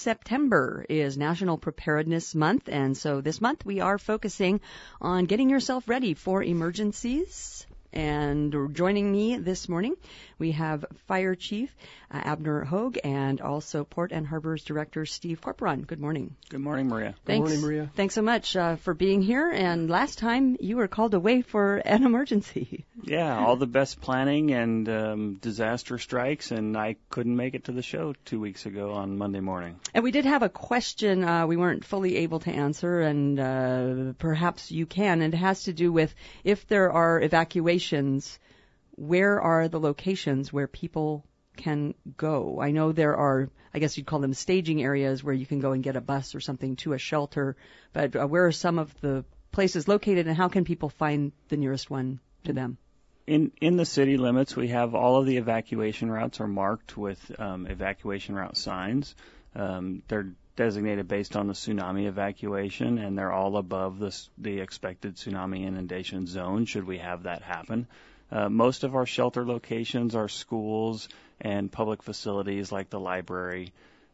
September is National Preparedness Month, and so this month we are focusing on getting yourself ready for emergencies. And joining me this morning, we have Fire Chief Abner Hogue and also Port and Harbors Director Steve Corporon. Good morning. Good morning, Maria. Thanks. Good morning, Maria. Thanks so much for being here. And last time you were called away for an emergency. Yeah, all the best planning and disaster strikes, and I couldn't make it to the show 2 weeks ago on Monday morning. And we did have a question we weren't fully able to answer, and perhaps you can. And it has to do with if there are evacuations, where are the locations where people can go? I know there are, I guess you'd call them staging areas where you can go and get a bus or something to a shelter, but where are some of the places located, and how can people find the nearest one to them? In the city limits, we have all of the evacuation routes are marked with evacuation route signs. They're designated based on the tsunami evacuation, and they're all above the expected tsunami inundation zone should we have that happen. Most of our shelter locations are schools and public facilities like the library.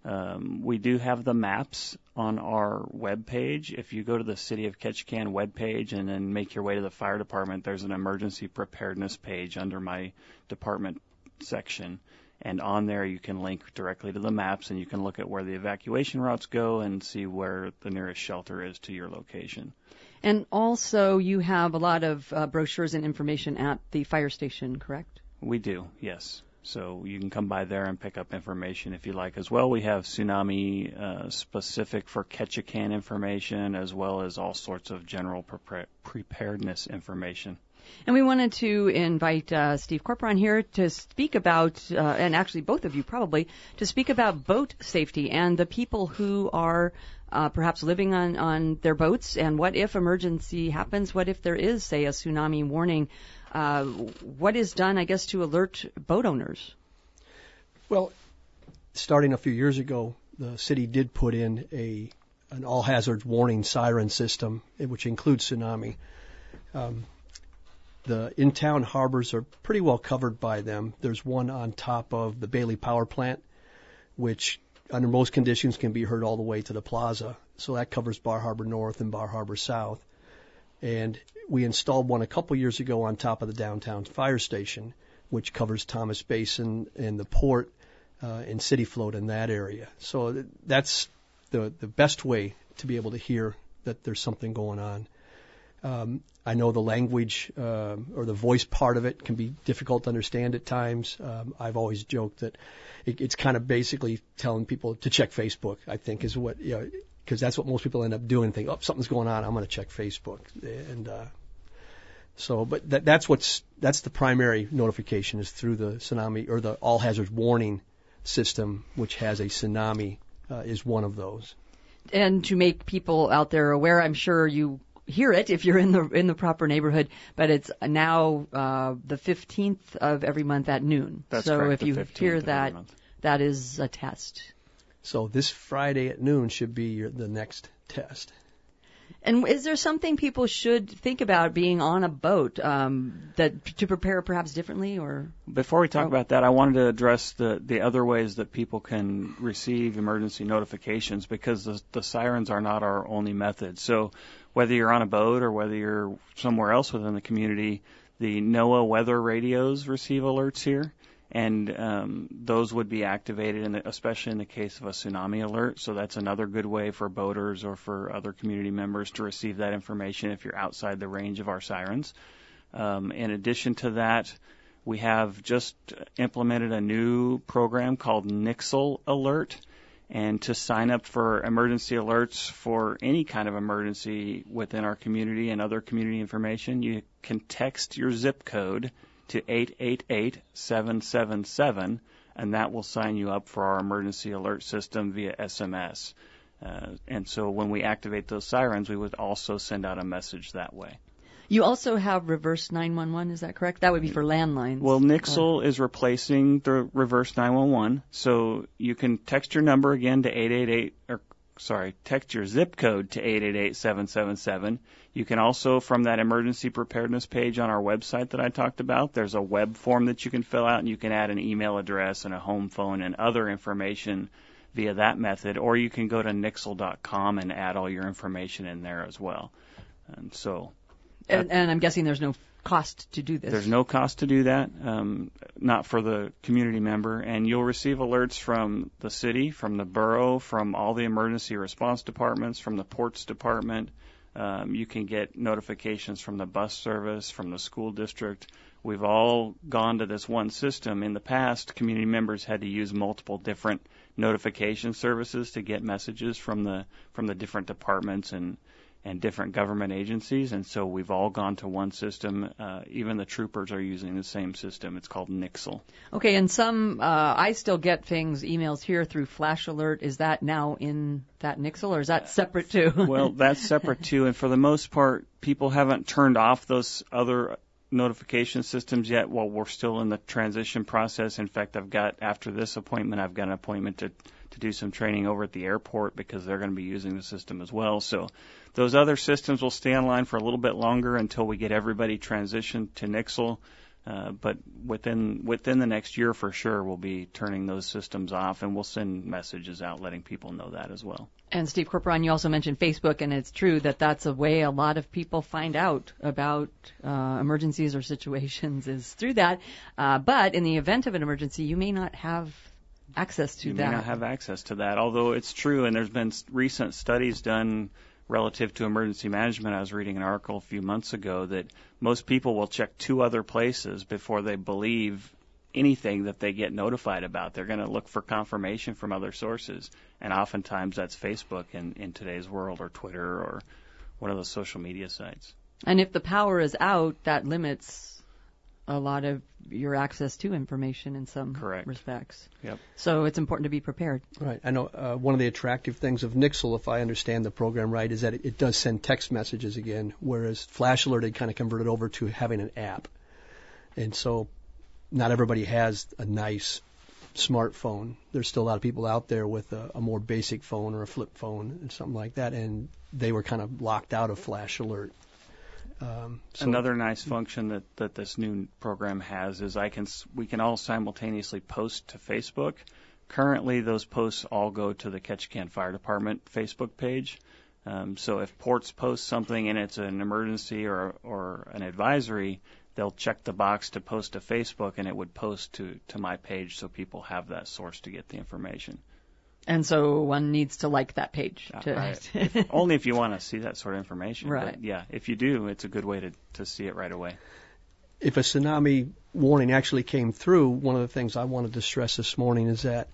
We do have the maps on our webpage. If you go to the City of Ketchikan webpage and then make your way to the fire department, there's an emergency preparedness page under my department section. And on there you can link directly to the maps, and you can look at where the evacuation routes go and see where the nearest shelter is to your location. And also you have a lot of brochures and information at the fire station, correct? We do, yes. So you can come by there and pick up information if you like as well. We have tsunami specific for Ketchikan information, as well as all sorts of general preparedness information. And we wanted to invite Steve Corporon here to speak about, and actually both of you probably, to speak about boat safety and the people who are perhaps living on their boats, and what if emergency happens, what if there is, say, a tsunami warning, what is done, I guess, to alert boat owners? Well, starting a few years ago, the city did put in an all-hazards warning siren system, which includes tsunami. The in-town harbors are pretty well covered by them. There's one on top of the Bailey Power Plant, which under most conditions can be heard all the way to the plaza. So that covers Bar Harbor North and Bar Harbor South. And we installed one a couple years ago on top of the downtown fire station, which covers Thomas Basin and the port and City Float in that area. So that's the best way to be able to hear that there's something going on. I know the language or the voice part of it can be difficult to understand at times. I've always joked that it's kind of basically telling people to check Facebook, I think, is what, because that's what most people end up doing. Think, oh, something's going on, I'm going to check Facebook. And but that's the primary notification is through the tsunami or the all hazards warning system, which has a tsunami is one of those. And to make people out there aware, I'm sure you hear it if you're in the proper neighborhood, but it's now the 15th of every month at noon. That's so correct, if you hear that, month. That is a test. So this Friday at noon should be the next test. And is there something people should think about being on a boat that to prepare perhaps differently? Or before we talk about that, I wanted to address the other ways that people can receive emergency notifications, because the sirens are not our only method. So whether you're on a boat or whether you're somewhere else within the community, the NOAA weather radios receive alerts here. And those would be activated, especially in the case of a tsunami alert. So that's another good way for boaters or for other community members to receive that information if you're outside the range of our sirens. In addition to that, we have just implemented a new program called Nixle Alert. And to sign up for emergency alerts for any kind of emergency within our community and other community information, you can text your zip code to 888-777, and that will sign you up for our emergency alert system via SMS. And so when we activate those sirens, we would also send out a message that way. You also have reverse 911, is that correct? That would be for landlines. Well, Nixle is replacing the reverse 911, so you can text your number again to text your zip code to 888-777. You can also, from that emergency preparedness page on our website that I talked about, there's a web form that you can fill out, and you can add an email address and a home phone and other information via that method, or you can go to Nixle.com and add all your information in there as well. And so, and I'm guessing there's no cost to do this. There's no cost to do that, not for the community member, and you'll receive alerts from the city, from the borough, from all the emergency response departments, from the ports department. You can get notifications from the bus service, from the school district. We've all gone to this one system. In the past, community members had to use multiple different notification services to get messages from the different departments and different government agencies, and so we've all gone to one system. Even the troopers are using the same system. It's called Nixle. Okay, and I still get emails here through Flash Alert. Is that now in that Nixle, or is that separate too? Well, that's separate too, and for the most part, people haven't turned off those other notification systems yet while we're still in the transition process. In fact, after this appointment, I've got an appointment to do some training over at the airport because they're going to be using the system as well. So those other systems will stay online for a little bit longer until we get everybody transitioned to Nixle. But within the next year for sure, we'll be turning those systems off, and we'll send messages out letting people know that as well. And Steve Corporon, you also mentioned Facebook, and it's true that that's a way a lot of people find out about emergencies or situations is through that. But in the event of an emergency, you may not have access to that. You may not have access to that, although it's true, and there's been recent studies done relative to emergency management. I was reading an article a few months ago that most people will check 2 other places before they believe anything that they get notified about. They're going to look for confirmation from other sources, and oftentimes that's Facebook in today's world, or Twitter, or one of those social media sites. And if the power is out, that limits a lot of your access to information in some respects. Yep. So it's important to be prepared. Right. I know one of the attractive things of Nixle, if I understand the program right, is that it does send text messages again, whereas Flash Alert had kind of converted over to having an app. And so not everybody has a nice smartphone. There's still a lot of people out there with a more basic phone or a flip phone and something like that, and they were kind of locked out of Flash Alert. Another nice function that this new program has is we can all simultaneously post to Facebook. Currently, those posts all go to the Ketchikan Fire Department Facebook page. So if ports post something and it's an emergency or an advisory, they'll check the box to post to Facebook, and it would post to my page so people have that source to get the information. And so one needs to like that page. Only if you want to see that sort of information. Right. But yeah, if you do, it's a good way to see it right away. If a tsunami warning actually came through, one of the things I wanted to stress this morning is that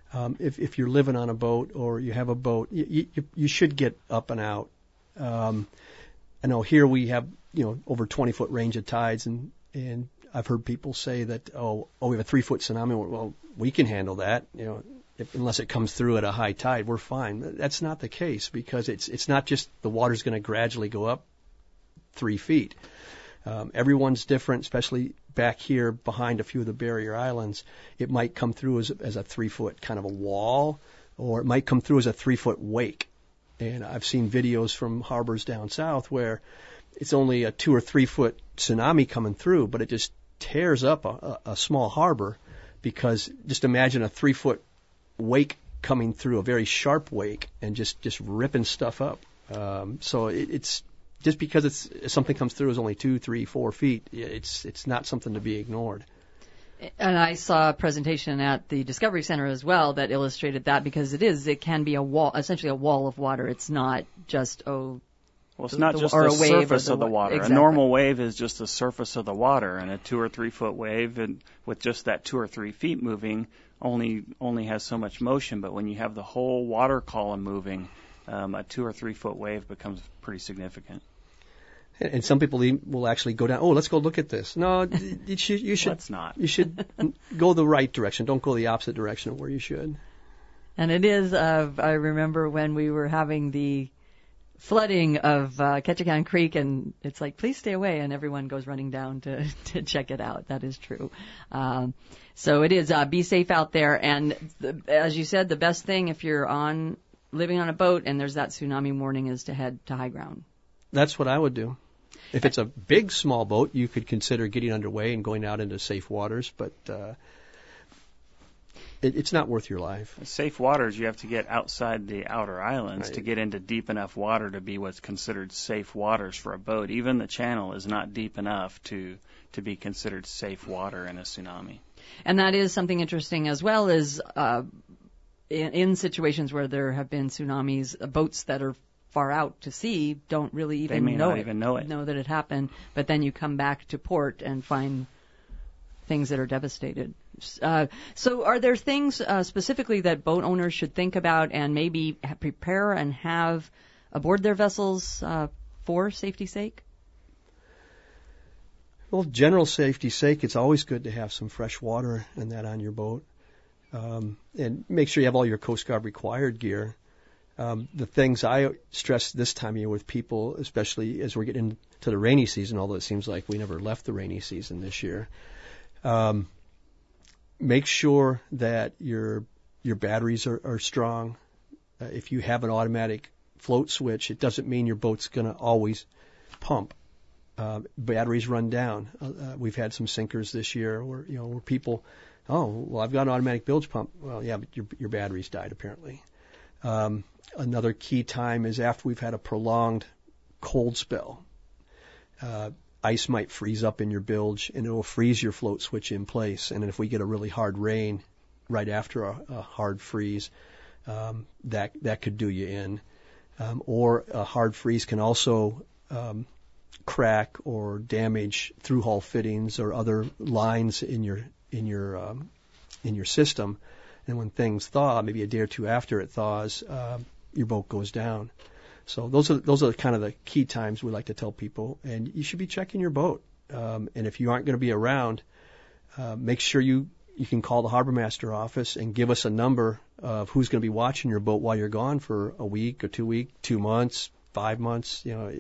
if you're living on a boat or you have a boat, you should get up and out. I know here we have over 20-foot range of tides, and I've heard people say that we have a 3-foot tsunami. Well, we can handle that. Unless it comes through at a high tide, we're fine. That's not the case, because it's not just the water's going to gradually go up 3 feet. Everyone's different, especially back here behind a few of the barrier islands. It might come through as a 3-foot kind of a wall, or it might come through as a 3-foot wake. And I've seen videos from harbors down south where it's only a 2 or 3 foot tsunami coming through, but it just tears up a small harbor, because just imagine a 3-foot wake coming through, a very sharp wake, and just ripping stuff up. So it's just because something comes through is only 2, 3, 4 feet. It's not something to be ignored. And I saw a presentation at the Discovery Center as well that illustrated that, because it can be a wall, essentially a wall of water. It's not just well, it's not just the surface of the water. Exactly. A normal wave is just the surface of the water, and a 2 or 3 foot wave, and with just that 2 or 3 feet moving, only has so much motion. But when you have the whole water column moving, a 2 or 3 foot wave becomes pretty significant. And some people will actually go down. Oh, let's go look at this. No, you should. Let's not. You should go the right direction. Don't go the opposite direction of where you should. And it is. I remember when we were having the flooding of Ketchikan Creek, and it's like, please stay away, and everyone goes running down to check it out. That is true. So it is. Be safe out there. And as you said, the best thing if you're living on a boat and there's that tsunami warning is to head to high ground. That's what I would do. If it's a big, small boat, you could consider getting underway and going out into safe waters. But it's not worth your life. Safe waters, you have to get outside the outer islands Right. to get into deep enough water to be what's considered safe waters for a boat. Even the channel is not deep enough to be considered safe water in a tsunami. And that is something interesting as well, is in situations where there have been tsunamis, boats that are far out to sea don't really even They may know not even know it. know that it happened, but then you come back to port and find things that are devastated. So are there things specifically that boat owners should think about and maybe prepare and have aboard their vessels for safety's sake? Well, general safety's sake, it's always good to have some fresh water and that on your boat. And make sure you have all your Coast Guard required gear. The things I stress this time of year with people, especially as we're getting into the rainy season, although it seems like we never left the rainy season this year, make sure that your batteries are strong. If you have an automatic float switch, it doesn't mean your boat's going to always pump. Batteries run down. We've had some sinkers this year where people, I've got an automatic bilge pump. Well, yeah, but your batteries died apparently. Another key time is after we've had a prolonged cold spell. Ice might freeze up in your bilge, and it will freeze your float switch in place. And if we get a really hard rain right after a hard freeze, that could do you in. Or a hard freeze can also crack or damage through-hull fittings or other lines in your system. And when things thaw, maybe a day or two after it thaws, your boat goes down. So those are kind of the key times we like to tell people. And you should be checking your boat. And if you aren't going to be around, make sure you can call the Harbor Master office and give us a number of who's going to be watching your boat while you're gone for a week or 2 weeks, 2 months, 5 months.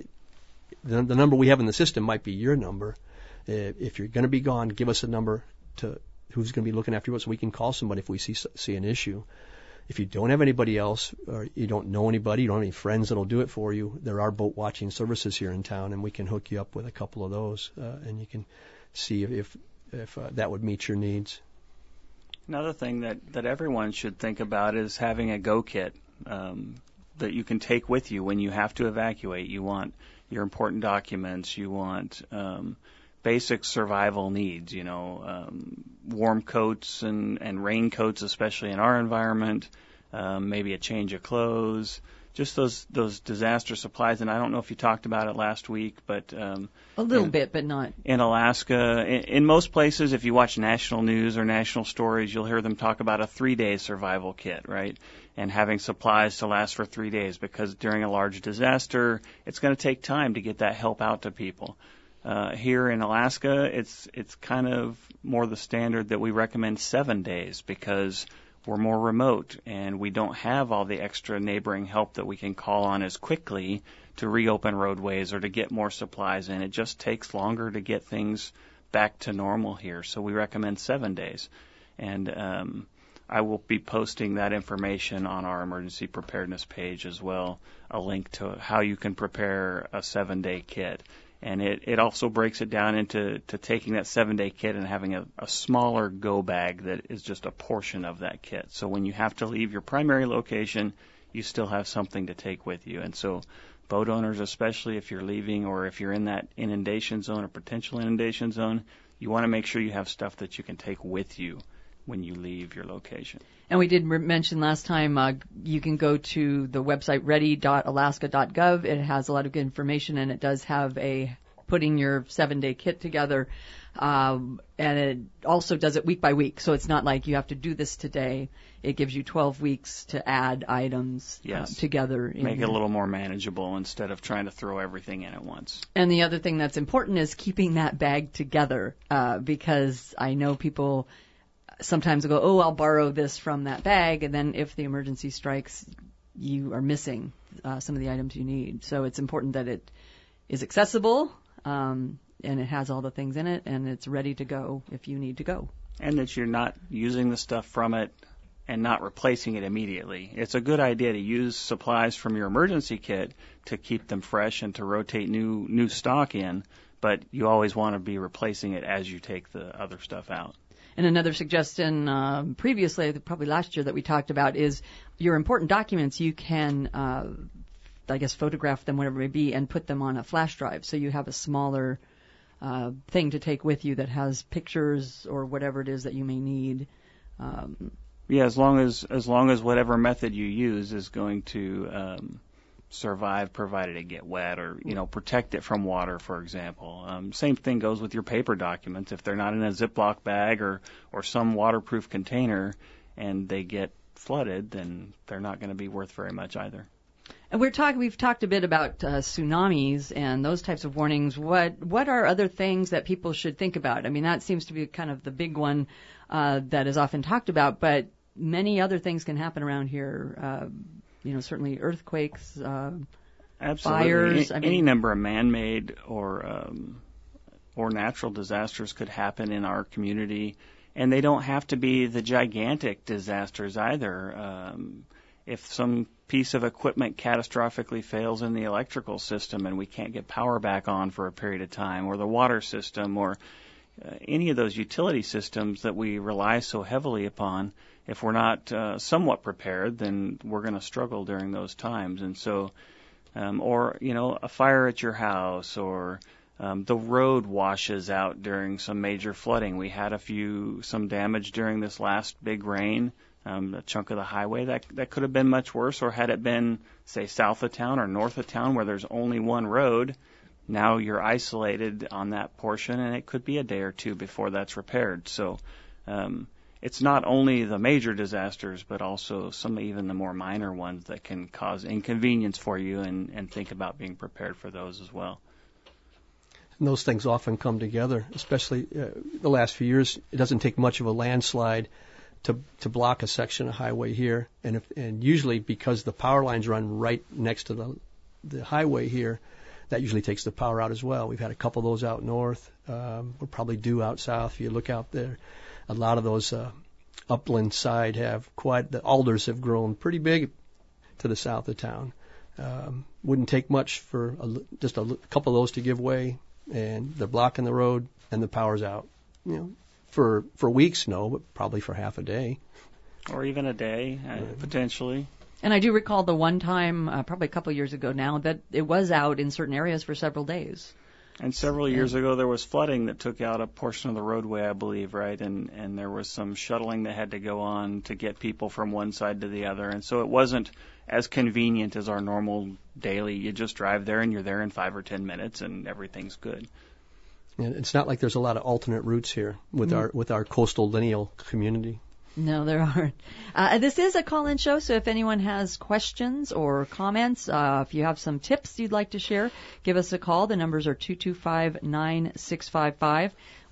The number we have in the system might be your number. If you're going to be gone, give us a number to who's going to be looking after you so we can call somebody if we see an issue. If you don't have anybody else, or you don't know anybody, you don't have any friends that'll do it for you, there are boat watching services here in town, and we can hook you up with a couple of those, and you can see if that would meet your needs. Another thing that everyone should think about is having a go kit that you can take with you when you have to evacuate. You want your important documents. You want basic survival needs, warm coats and raincoats, especially in our environment, maybe a change of clothes, just those disaster supplies. And I don't know if you talked about it last week, but A little bit, but not. in Alaska, in most places, if you watch national news or national stories, you'll hear them talk about a 3-day survival kit, right? And having supplies to last for 3 days, because during a large disaster, it's going to take time to get that help out to people. Here in Alaska, it's kind of more the standard that we recommend 7 days, because we're more remote and we don't have all the extra neighboring help that we can call on as quickly to reopen roadways or to get more supplies in. It just takes longer to get things back to normal here. So we recommend 7 days. And I will be posting that information on our emergency preparedness page as well, a link to how you can prepare a 7-day kit. And it also breaks it down into taking that 7-day kit and having a smaller go bag that is just a portion of that kit. So when you have to leave your primary location, you still have something to take with you. And so boat owners, especially if you're leaving or if you're in that inundation zone or potential inundation zone, you want to make sure you have stuff that you can take with you when you leave your location. And we did mention last time you can go to the website ready.alaska.gov. It has a lot of good information, and it does have putting your 7-day kit together. And it also does it week by week, so it's not like you have to do this today. It gives you 12 weeks to add items together. Make it a little more manageable instead of trying to throw everything in at once. And the other thing that's important is keeping that bag together, because I know people sometimes go, I'll borrow this from that bag, and then if the emergency strikes, you are missing some of the items you need. So it's important that it is accessible, and it has all the things in it, and it's ready to go if you need to go. And that you're not using the stuff from it and not replacing it immediately. It's a good idea to use supplies from your emergency kit to keep them fresh and to rotate new stock in, but you always want to be replacing it as you take the other stuff out. And another suggestion previously, probably last year that we talked about, is your important documents, you can, I guess, photograph them, whatever it may be, and put them on a flash drive. So you have a smaller thing to take with you that has pictures or whatever it is that you may need. Yeah, as long as whatever method you use is going to survive, provided it get wet, or protect it from water, for example. Same thing goes with your paper documents. If they're not in a Ziploc bag or some waterproof container, and they get flooded, then they're not going to be worth very much either. And we've talked a bit about tsunamis and those types of warnings. What are other things that people should think about? I mean, that seems to be kind of the big one that is often talked about, but many other things can happen around here. Certainly earthquakes, Absolutely. fires. Any number of man-made or natural disasters could happen in our community, and they don't have to be the gigantic disasters either. If some piece of equipment catastrophically fails in the electrical system and we can't get power back on for a period of time, or the water system, or any of those utility systems that we rely so heavily upon, if we're not somewhat prepared, then we're going to struggle during those times. And so, a fire at your house, or the road washes out during some major flooding. We had some damage during this last big rain. A chunk of the highway that could have been much worse, or had it been, say, south of town or north of town where there's only one road, now you're isolated on that portion, and it could be a day or two before that's repaired. So it's not only the major disasters, but also even the more minor ones that can cause inconvenience for you, and think about being prepared for those as well. And those things often come together, especially the last few years. It doesn't take much of a landslide to block a section of highway here, and usually because the power lines run right next to the highway here, that usually takes the power out as well. We've had a couple of those out north. We're probably due out south. If you look out there, a lot of those upland side the alders have grown pretty big to the south of town. Wouldn't take much for just a couple of those to give way, and they're blocking the road, and the power's out. For weeks, no, but probably for half a day. Or even a day, potentially. And I do recall the one time, probably a couple of years ago now, that it was out in certain areas for several days. And several years ago, there was flooding that took out a portion of the roadway, I believe, right? And there was some shuttling that had to go on to get people from one side to the other. And so it wasn't as convenient as our normal daily. You just drive there, and you're there in 5 or 10 minutes, and everything's good. And it's not like there's a lot of alternate routes here with our coastal lineal community. No, there aren't. This is a call-in show, so if anyone has questions or comments, if you have some tips you'd like to share, give us a call. The numbers are 225-9655,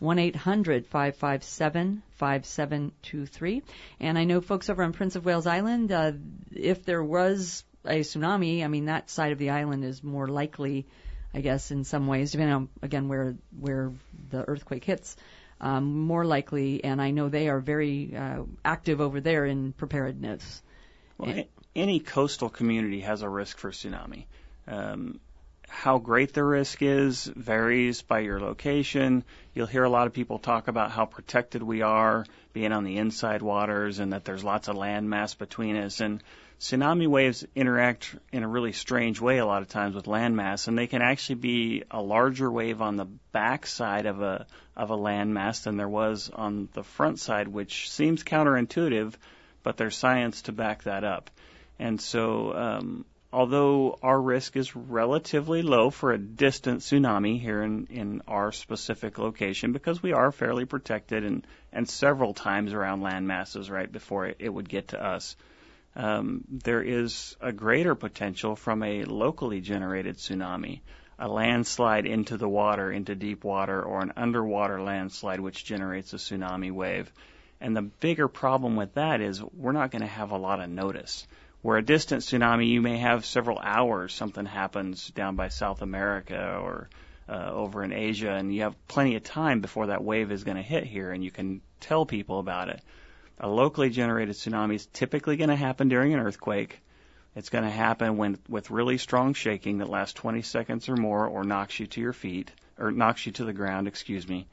1-800-557-5723. And I know folks over on Prince of Wales Island, if there was a tsunami, I mean, that side of the island is more likely, I guess, in some ways, depending on, again, where the earthquake hits. More likely, and I know they are very active over there in preparedness. Well, any coastal community has a risk for tsunami. How great the risk is varies by your location. You'll hear a lot of people talk about how protected we are being on the inside waters, and that there's lots of land mass between us. And tsunami waves interact in a really strange way a lot of times with landmass, and they can actually be a larger wave on the back side of a landmass than there was on the front side, which seems counterintuitive, but there's science to back that up. And so although our risk is relatively low for a distant tsunami here in our specific location, because we are fairly protected and several times around land masses right before it would get to us, there is a greater potential from a locally generated tsunami, a landslide into the water, into deep water, or an underwater landslide which generates a tsunami wave. And the bigger problem with that is we're not going to have a lot of notice. Where a distant tsunami, you may have several hours, something happens down by South America or over in Asia, and you have plenty of time before that wave is going to hit here, and you can tell people about it. A locally generated tsunami is typically going to happen during an earthquake. It's going to happen with really strong shaking that lasts 20 seconds or more, or knocks you to your feet, or knocks you to the ground,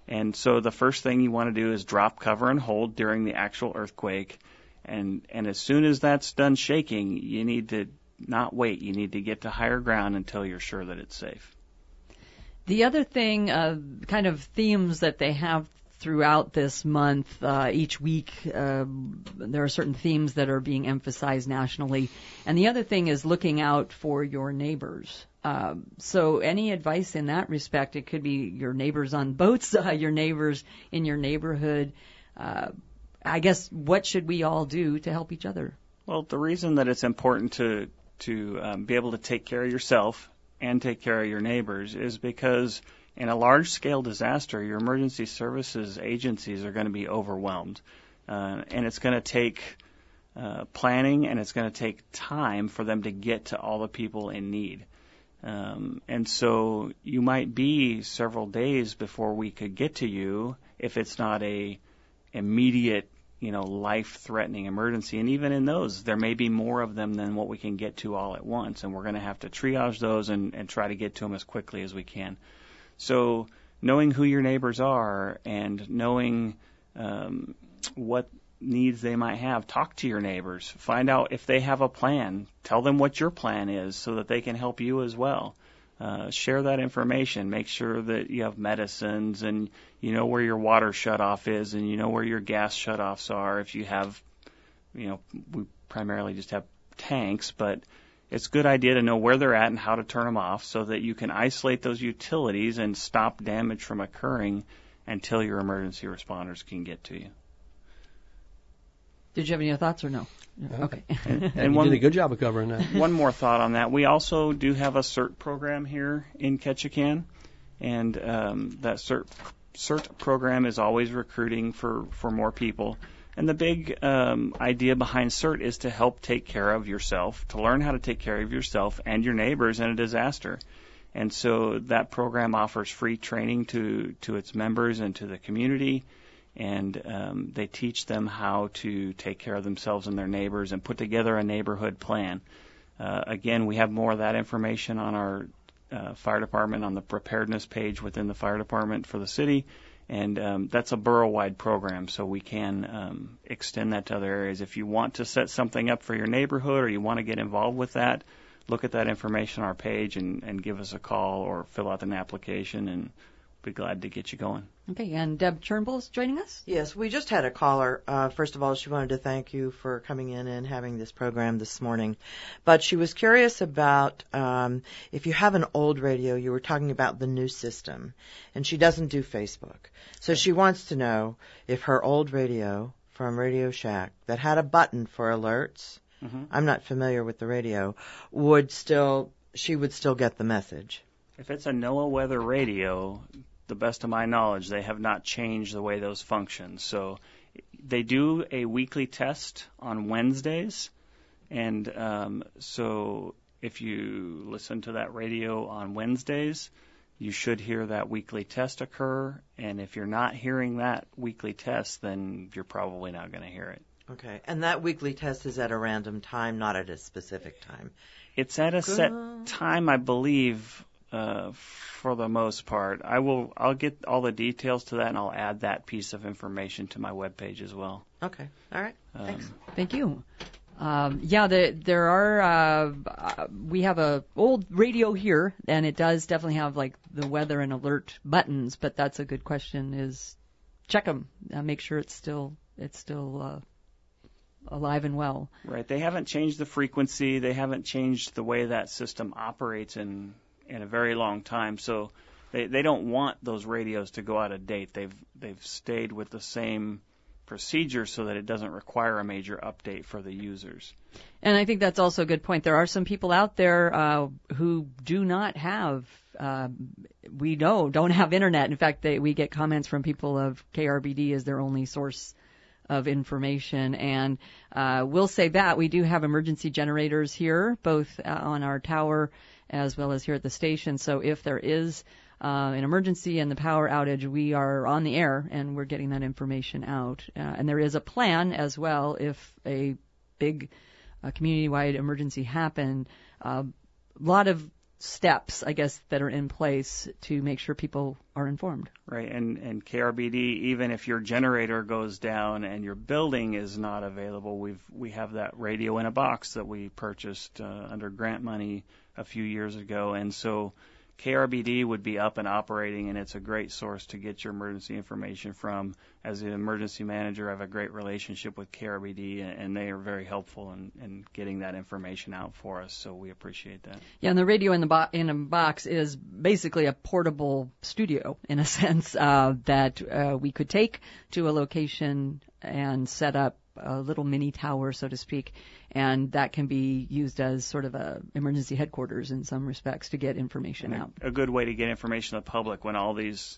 And so the first thing you want to do is drop, cover, and hold during the actual earthquake. And as soon as that's done shaking, you need to not wait. You need to get to higher ground until you're sure that it's safe. The other thing, kind of themes that they have throughout this month, each week, there are certain themes that are being emphasized nationally. And the other thing is looking out for your neighbors. So any advice in that respect? It could be your neighbors on boats, your neighbors in your neighborhood. I guess, what should we all do to help each other? Well, the reason that it's important to be able to take care of yourself and take care of your neighbors is because in a large-scale disaster, your emergency services agencies are going to be overwhelmed. And it's going to take planning, and it's going to take time for them to get to all the people in need. And so you might be several days before we could get to you if it's not a immediate, life-threatening emergency. And even in those, there may be more of them than what we can get to all at once. And we're going to have to triage those and try to get to them as quickly as we can. So knowing who your neighbors are and knowing what needs they might have, talk to your neighbors. Find out if they have a plan. Tell them what your plan is so that they can help you as well. Share that information. Make sure that you have medicines and you know where your water shutoff is and you know where your gas shutoffs are. If you have, we primarily just have tanks, but it's a good idea to know where they're at and how to turn them off so that you can isolate those utilities and stop damage from occurring until your emergency responders can get to you. Did you have any other thoughts or no? Okay. And you did a good job of covering that. One more thought on that. We also do have a CERT program here in Ketchikan, and that CERT program is always recruiting for more people. And the big idea behind CERT is to help take care of yourself, to learn how to take care of yourself and your neighbors in a disaster. And so that program offers free training to its members and to the community. And they teach them how to take care of themselves and their neighbors and put together a neighborhood plan. Again, we have more of that information on our fire department, on the preparedness page within the fire department for the city. And that's a borough-wide program, so we can extend that to other areas. If you want to set something up for your neighborhood or you want to get involved with that, look at that information on our page and give us a call or fill out an application, and we'll be glad to get you going. Okay, and Deb Turnbull is joining us? Yes, we just had a caller. First of all, she wanted to thank you for coming in and having this program this morning. But she was curious about if you have an old radio, you were talking about the new system, and she doesn't do Facebook. So she wants to know if her old radio from Radio Shack that had a button for alerts, I'm not familiar with the radio, she would still get the message. If it's a NOAA weather radio, the best of my knowledge, they have not changed the way those function. So they do a weekly test on Wednesdays, and so if you listen to that radio on Wednesdays, you should hear that weekly test occur, and if you're not hearing that weekly test, then you're probably not going to hear it. Okay, and that weekly test is at a random time, not at a specific time? It's at a set time, I believe, for the most part. I'll get all the details to that, and I'll add that piece of information to my webpage as well. Okay. All right. Thanks. Thank you. There are, we have a old radio here, and it does definitely have like the weather and alert buttons, but that's a good question, is check them, make sure it's still alive and well. Right. They haven't changed the frequency. They haven't changed the way that system operates in a very long time. So they don't want those radios to go out of date. They've stayed with the same procedure so that it doesn't require a major update for the users. And I think that's also a good point. There are some people out there who do not have, don't have internet. In fact, we get comments from people of KRBD as their only source of information. And we'll say that we do have emergency generators here, both on our tower as well as here at the station. So if there is an emergency and the power outage, we are on the air and we're getting that information out. And there is a plan as well if a big community-wide emergency happened. A lot of steps, I guess, that are in place to make sure people are informed. Right, and KRBD, even if your generator goes down and your building is not available, we have that radio in a box that we purchased under grant money a few years ago, and so KRBD would be up and operating, and it's a great source to get your emergency information from. As an emergency manager, I have a great relationship with KRBD, and they are very helpful in getting that information out for us, so we appreciate that. Yeah, and the radio in a box is basically a portable studio, in a sense, that we could take to a location and set up a little mini tower, so to speak, and that can be used as sort of a emergency headquarters in some respects to get information out. A good way to get information to the public when all these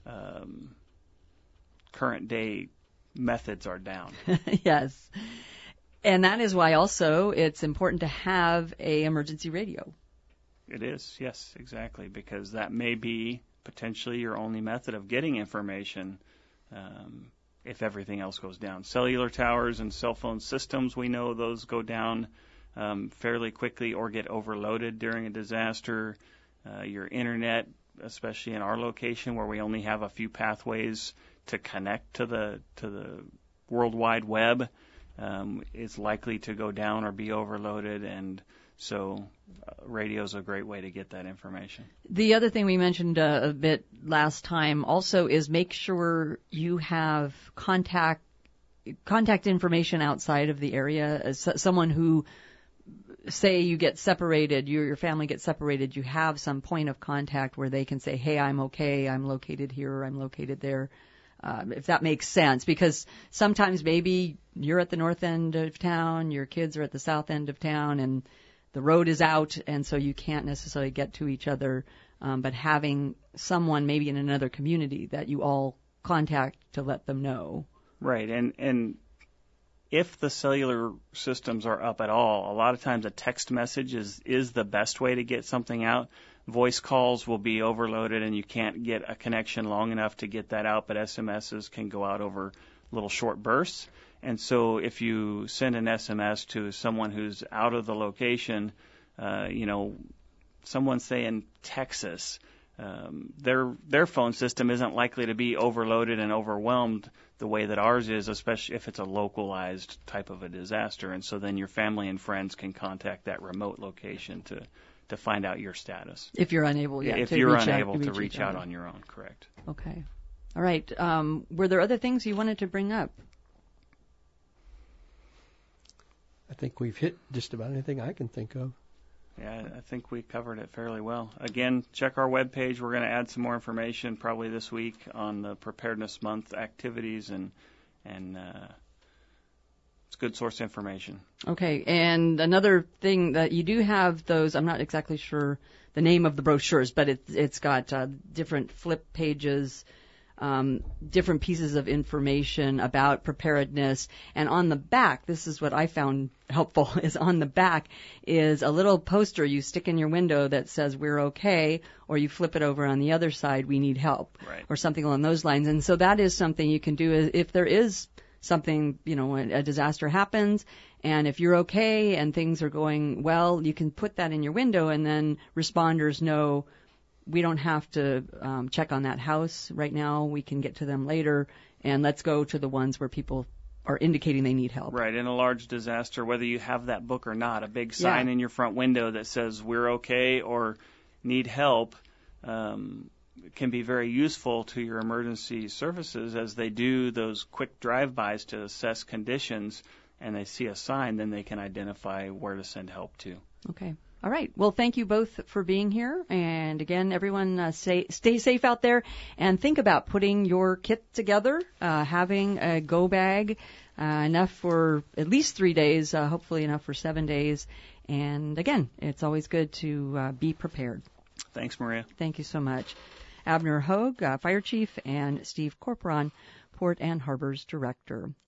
current day methods are down. Yes. And that is why also it's important to have a emergency radio. It is, yes, exactly, because that may be potentially your only method of getting information if everything else goes down. Cellular towers and cell phone systems, we know those go down fairly quickly or get overloaded during a disaster. Your internet, especially in our location where we only have a few pathways to connect to the World Wide Web, is likely to go down or be overloaded, and so radio is a great way to get that information. The other thing we mentioned a bit last time also is make sure you have contact information outside of the area. As someone who, say you get separated, your family gets separated, you have some point of contact where they can say, hey, I'm okay, I'm located here, or I'm located there. If that makes sense, because sometimes maybe you're at the north end of town, your kids are at the south end of town, and the road is out, and so you can't necessarily get to each other. But having someone maybe in another community that you all contact to let them know. Right, and if the cellular systems are up at all, a lot of times a text message is the best way to get something out. Voice calls will be overloaded and you can't get a connection long enough to get that out, but SMSs can go out over little short bursts. And so if you send an SMS to someone who's out of the location, someone say in Texas, their phone system isn't likely to be overloaded and overwhelmed the way that ours is, especially if it's a localized type of a disaster. And so then your family and friends can contact that remote location to find out your status. If you're unable, to reach out on your own, correct. Okay. All right. Were there other things you wanted to bring up? I think we've hit just about anything I can think of. Yeah, I think we covered it fairly well. Again, check our webpage. We're going to add some more information probably this week on the Preparedness Month activities, and it's good source information. Okay, and another thing that you do have those, I'm not exactly sure the name of the brochures, but it's got different flip pages, different pieces of information about preparedness. And on the back, this is what I found helpful, is on the back is a little poster you stick in your window that says we're okay, or you flip it over on the other side, we need help, right, or something along those lines. And so that is something you can do if there is something, when a disaster happens, and if you're okay and things are going well, you can put that in your window, and then responders know we don't have to check on that house right now. We can get to them later, and let's go to the ones where people are indicating they need help. Right. In a large disaster, whether you have that book or not, a big sign in your front window that says we're okay or need help can be very useful to your emergency services as they do those quick drive-bys to assess conditions, and they see a sign, then they can identify where to send help to. Okay. All right. Well, thank you both for being here. And again, everyone, stay safe out there, and think about putting your kit together, having a go bag, enough for at least 3 days, hopefully enough for 7 days. And again, it's always good to be prepared. Thanks, Maria. Thank you so much. Abner Hogue, Fire Chief, and Steve Corporon, Port and Harbors Director.